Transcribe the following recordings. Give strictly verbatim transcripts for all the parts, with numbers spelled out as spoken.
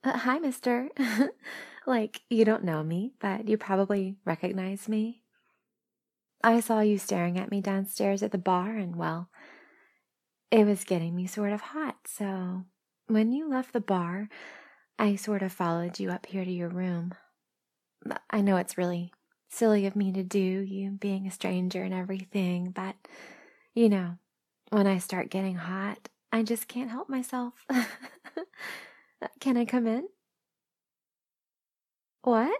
Uh, hi, mister. Like, you don't know me, but you probably recognize me. I saw you staring at me downstairs at the bar, and well, it was getting me sort of hot. So when you left the bar, I sort of followed you up here to your room. I know it's really silly of me to do, you being a stranger and everything, but you know, when I start getting hot, I just can't help myself. Can I come in? What?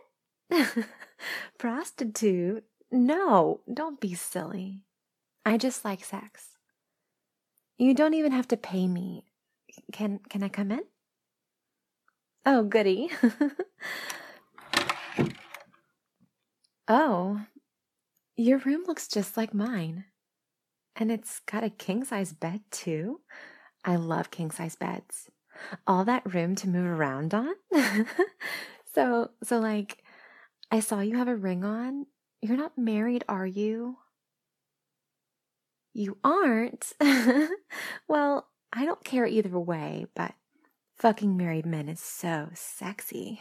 Prostitute? No, don't be silly. I just like sex. You don't even have to pay me. Can can I come in? Oh, goody. Oh, your room looks just like mine. And it's got a king-size bed too. I love king-size beds. All that room to move around on. So, so like I saw you have a ring on. You're not married, are you? You aren't? Well, I don't care either way, but fucking married men is so sexy.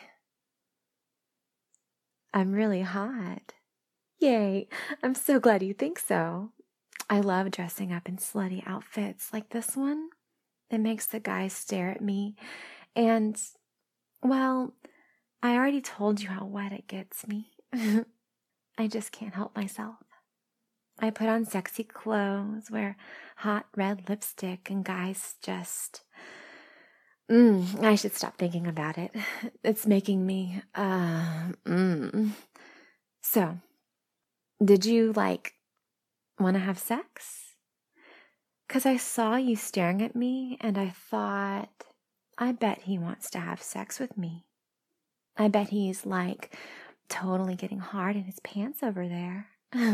I'm really hot. Yay, I'm so glad you think so. I love dressing up in slutty outfits like this one. It makes the guys stare at me, and, well, I already told you how wet it gets me. I just can't help myself. I put on sexy clothes, wear hot red lipstick, and guys just... Mm, I should stop thinking about it. It's making me, uh, mm. So, did you, like, want to have sex? Because I saw you staring at me, and I thought, I bet he wants to have sex with me. I bet he's, like, totally getting hard in his pants over there.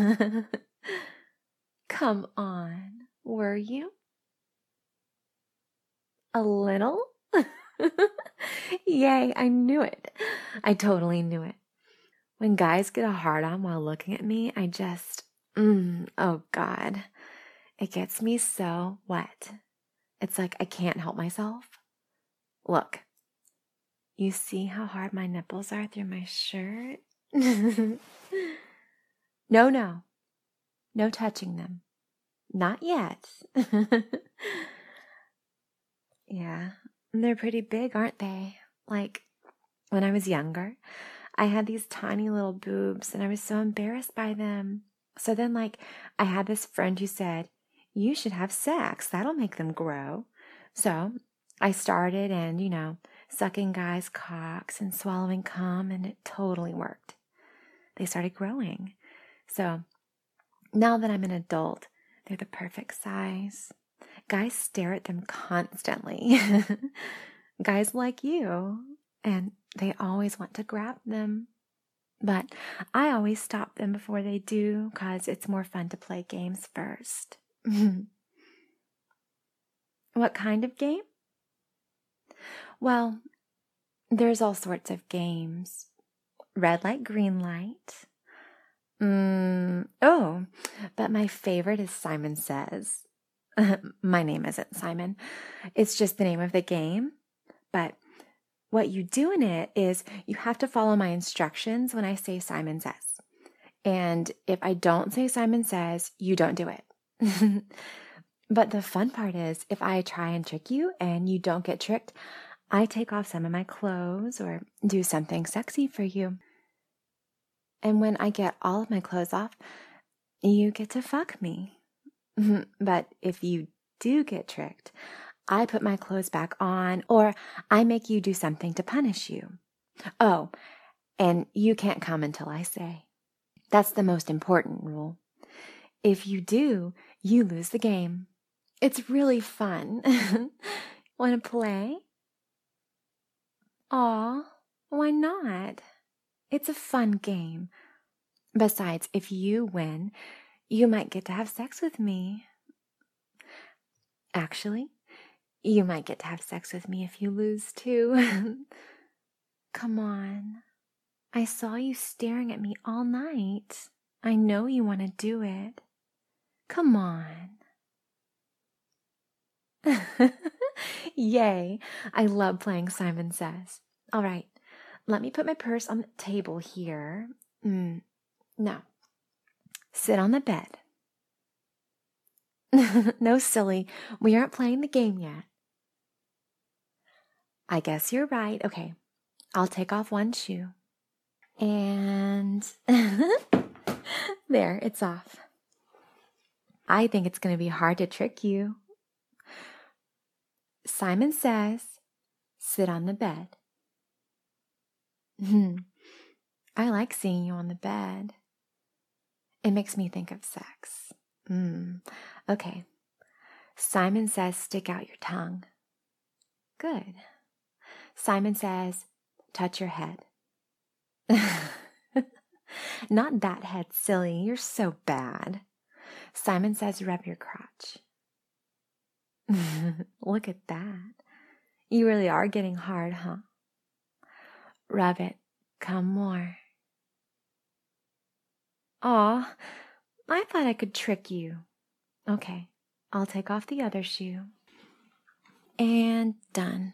Come on, were you? A little? Yay, I knew it. I totally knew it. When guys get a hard on while looking at me, I just, mm, oh God, it gets me so wet. It's like I can't help myself. Look, you see how hard my nipples are through my shirt? No, no, no touching them. Not yet. Yeah, they're pretty big, aren't they? Like, when I was younger, I had these tiny little boobs and I was so embarrassed by them. So then, like, I had this friend who said, you should have sex. That'll make them grow. So I started and, you know, sucking guys' cocks and swallowing cum, and it totally worked. They started growing. So now that I'm an adult, they're the perfect size. Guys stare at them constantly. Guys like you. And they always want to grab them. But I always stop them before they do, because it's more fun to play games first. What kind of game? Well, there's all sorts of games. Red light, green light. Mm, oh, but my favorite is Simon Says. My name isn't Simon. It's just the name of the game. But what you do in it is you have to follow my instructions when I say Simon Says. And if I don't say Simon Says, you don't do it. But the fun part is, if I try and trick you and you don't get tricked, I take off some of my clothes or do something sexy for you. And when I get all of my clothes off, you get to fuck me. But if you do get tricked, I put my clothes back on, or I make you do something to punish you. Oh, and you can't come until I say. That's the most important rule. If you do, you lose the game. It's really fun. Want to play? Aw, why not? It's a fun game. Besides, if you win, you might get to have sex with me. Actually, you might get to have sex with me if you lose too. Come on. I saw you staring at me all night. I know you want to do it. Come on. Yay. I love playing Simon Says. All right. Let me put my purse on the table here. Mm. Now, sit on the bed. No, silly. We aren't playing the game yet. I guess you're right. Okay. I'll take off one shoe. And there, it's off. I think it's going to be hard to trick you. Simon says, sit on the bed. I like seeing you on the bed. It makes me think of sex. Mm. Okay. Simon says, stick out your tongue. Good. Simon says, touch your head. Not that head, silly. You're so bad. Simon says, rub your crotch. Look at that. You really are getting hard, huh? Rub it. Come more. Aw, I thought I could trick you. Okay, I'll take off the other shoe. And done.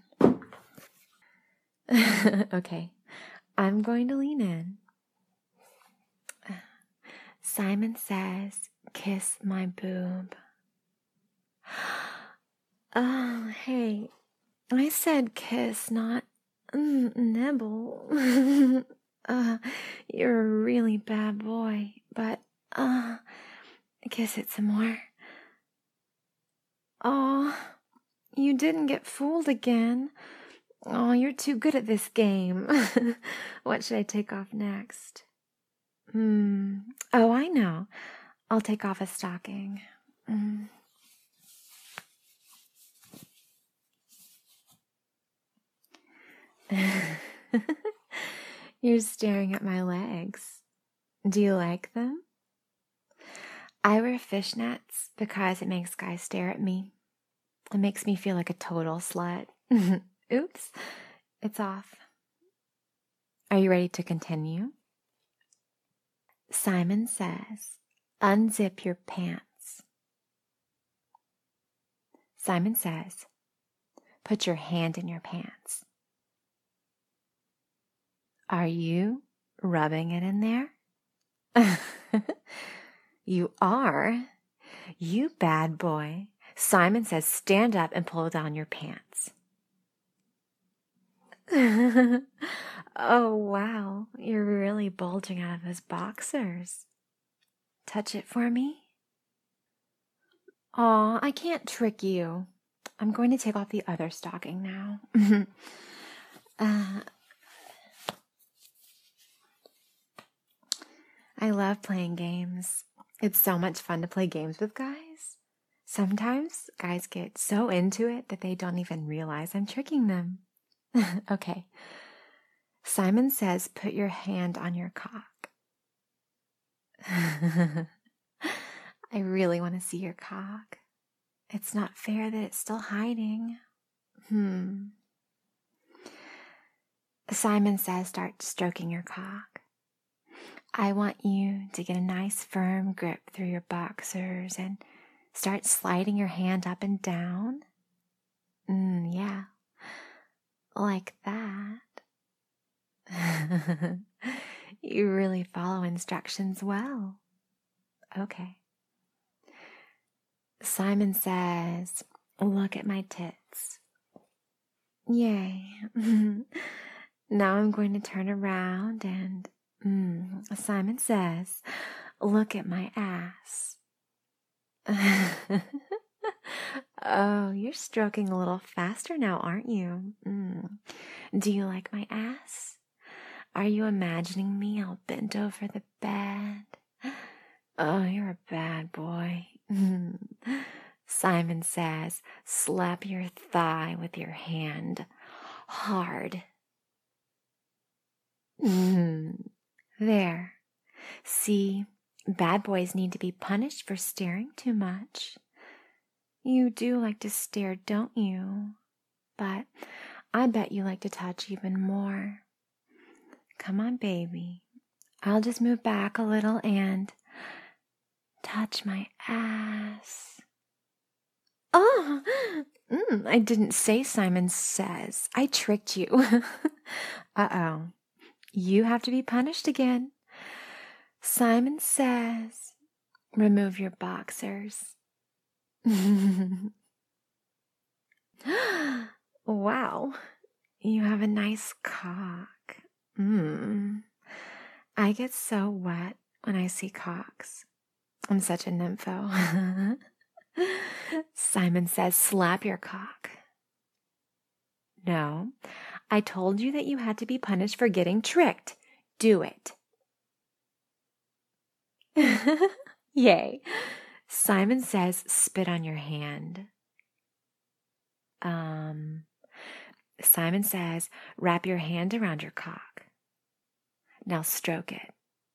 Okay, I'm going to lean in. Simon says, kiss my boob. Oh, hey, I said kiss, not mm, nibble. uh, you're a really bad boy, but uh, kiss it some more. Oh, you didn't get fooled again. Oh, you're too good at this game. What should I take off next? Hmm. Oh, I know. I'll take off a stocking. Mm. You're staring at my legs. Do you like them? I wear fishnets because it makes guys stare at me. It makes me feel like a total slut. Oops, it's off. Are you ready to continue? Simon says, unzip your pants. Simon says, put your hand in your pants. Are you rubbing it in there? You are. You bad boy. Simon says, stand up and pull down your pants. Oh, wow. You're really bulging out of those boxers. Touch it for me. Aw, I can't trick you. I'm going to take off the other stocking now. uh, I love playing games. It's so much fun to play games with guys. Sometimes guys get so into it that they don't even realize I'm tricking them. Okay. Simon says, put your hand on your cock. I really want to see your cock. It's not fair that it's still hiding. Hmm. Simon says, start stroking your cock. I want you to get a nice firm grip through your boxers and start sliding your hand up and down. Mm, yeah, like that. You really follow instructions well. Okay. Simon says, look at my tits. Yay. Now I'm going to turn around and mm, Simon says, look at my ass. Oh, you're stroking a little faster now, aren't you? Mm. Do you like my ass? Are you imagining me all bent over the bed? Oh, you're a bad boy. Simon says, slap your thigh with your hand hard. There. See, bad boys need to be punished for staring too much. You do like to stare, don't you? But I bet you like to touch even more. Come on, baby. I'll just move back a little and touch my ass. Oh, mm, I didn't say Simon says. I tricked you. Uh-oh. You have to be punished again. Simon says, remove your boxers. Wow. You have a nice cock. Mmm. I get so wet when I see cocks. I'm such a nympho. Simon says, slap your cock. No, I told you that you had to be punished for getting tricked. Do it. Yay. Simon says, spit on your hand. Um, Simon says, wrap your hand around your cock. Now stroke it.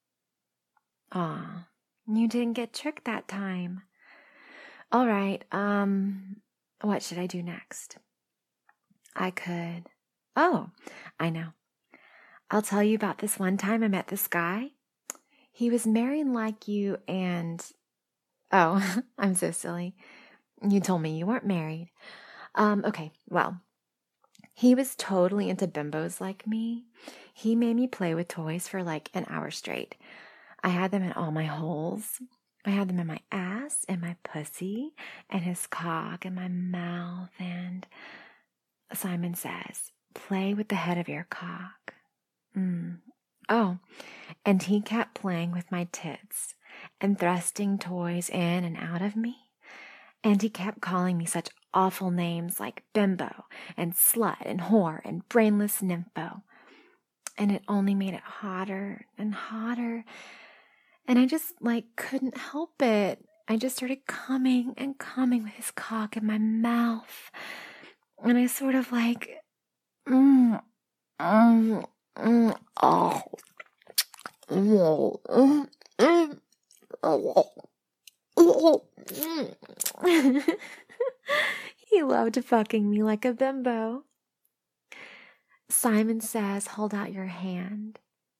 Aw, you didn't get tricked that time. All right, um, what should I do next? I could, oh, I know. I'll tell you about this one time I met this guy. He was married like you and, oh, I'm so silly. You told me you weren't married. Um, okay, well, he was totally into bimbos like me. He made me play with toys for like an hour straight. I had them in all my holes. I had them in my ass and my pussy and his cock and my mouth. And Simon says, play with the head of your cock. Mm. Oh, and he kept playing with my tits and thrusting toys in and out of me. And he kept calling me such awful names like bimbo and slut and whore and brainless nympho. And it only made it hotter and hotter. And I just, like, couldn't help it. I just started coming and coming with his cock in my mouth. And I sort of like, mm, mm, mm, oh, mm, mm, mm, oh, oh, mm. He loved fucking me like a bimbo. Simon says, hold out your hand.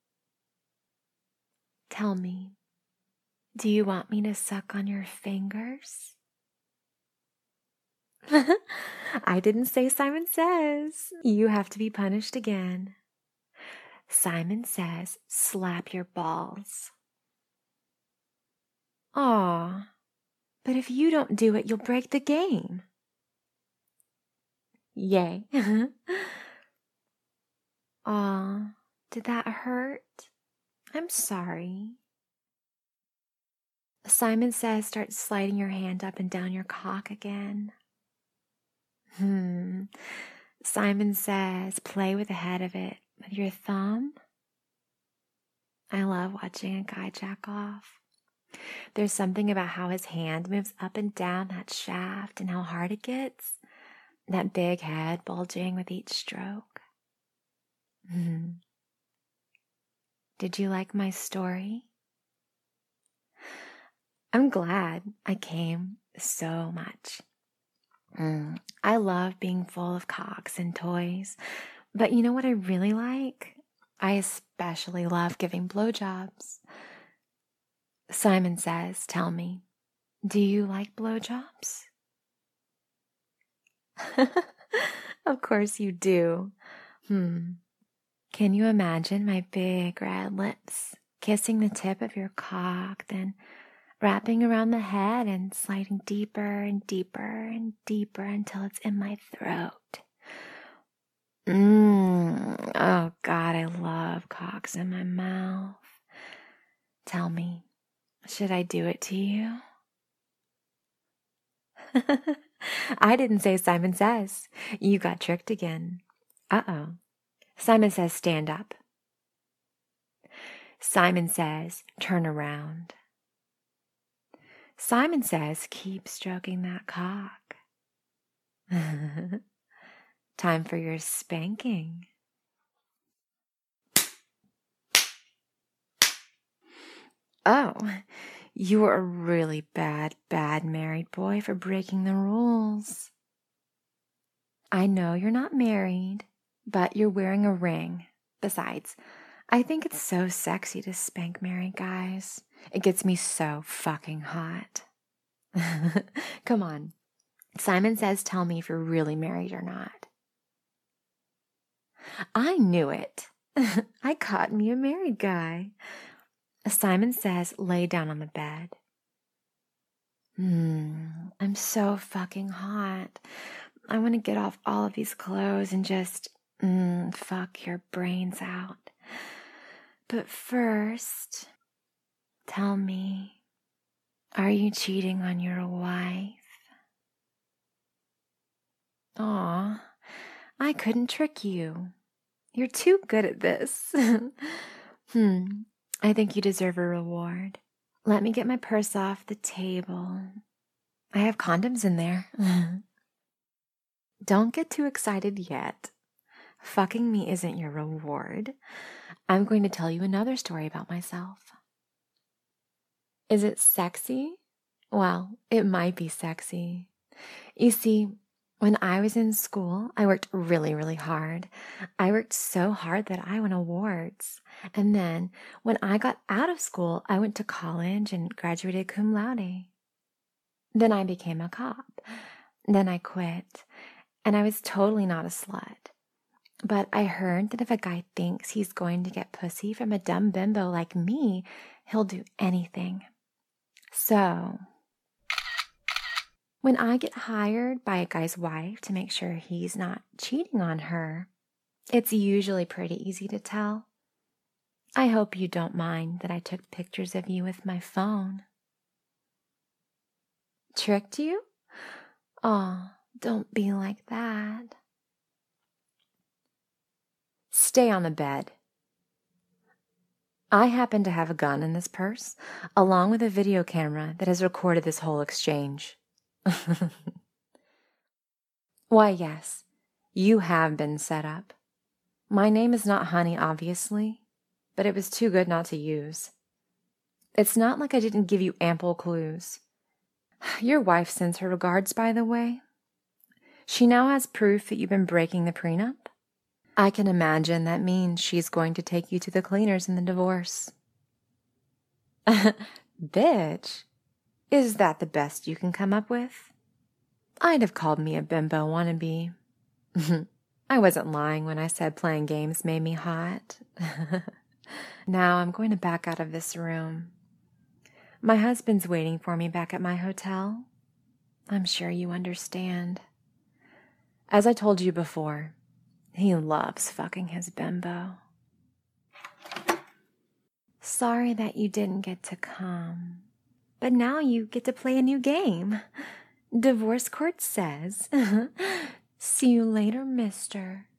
Tell me, do you want me to suck on your fingers? I didn't say Simon says. You have to be punished again. Simon says, slap your balls. Aw, but if you don't do it, you'll break the game. Yay. Aw, did that hurt? I'm sorry. Simon says, start sliding your hand up and down your cock again. Hmm. Simon says, play with the head of it with your thumb. I love watching a guy jack off. There's something about how his hand moves up and down that shaft and how hard it gets. That big head bulging with each stroke. Hmm. Did you like my story? I'm glad I came so much. Mm, I love being full of cocks and toys, but you know what I really like? I especially love giving blowjobs. Simon says, tell me, do you like blowjobs? Of course you do. Hmm. Can you imagine my big red lips kissing the tip of your cock, then wrapping around the head and sliding deeper and deeper and deeper until it's in my throat? Mmm. Oh, God, I love cocks in my mouth. Tell me, should I do it to you? I didn't say Simon says. You got tricked again. Uh-oh. Simon says, stand up. Simon says, turn around. Simon says, keep stroking that cock. Time for your spanking. Oh, you are a really bad, bad married boy for breaking the rules. I know you're not married, but you're wearing a ring. Besides, I think it's so sexy to spank married guys. It gets me so fucking hot. Come on. Simon says, tell me if you're really married or not. I knew it. I caught me a married guy. Simon Says lay down on the bed. Hmm, I'm so fucking hot. I want to get off all of these clothes and just mm, fuck your brains out. But first, tell me, are you cheating on your wife? Aw, I couldn't trick you. You're too good at this. hmm, I think you deserve a reward. Let me get my purse off the table. I have condoms in there. Don't get too excited yet. Fucking me isn't your reward. I'm going to tell you another story about myself. Is it sexy? Well, it might be sexy. You see, when I was in school, I worked really, really hard. I worked so hard that I won awards. And then when I got out of school, I went to college and graduated cum laude. Then I became a cop. Then I quit. And I was totally not a slut. But I heard that if a guy thinks he's going to get pussy from a dumb bimbo like me, he'll do anything. So, when I get hired by a guy's wife to make sure he's not cheating on her, it's usually pretty easy to tell. I hope you don't mind that I took pictures of you with my phone. Tricked you? Oh, don't be like that. Stay on the bed. I happen to have a gun in this purse, along with a video camera that has recorded this whole exchange. Why, yes, you have been set up. My name is not Honey, obviously, but it was too good not to use. It's not like I didn't give you ample clues. Your wife sends her regards, by the way. She now has proof that you've been breaking the prenup. I can imagine that means she's going to take you to the cleaners in the divorce. Bitch, is that the best you can come up with? I'd have called me a bimbo wannabe. I wasn't lying when I said playing games made me hot. Now I'm going to back out of this room. My husband's waiting for me back at my hotel. I'm sure you understand. As I told you before, he loves fucking his bimbo. Sorry that you didn't get to come, but now you get to play a new game. Divorce court says, see you later, mister.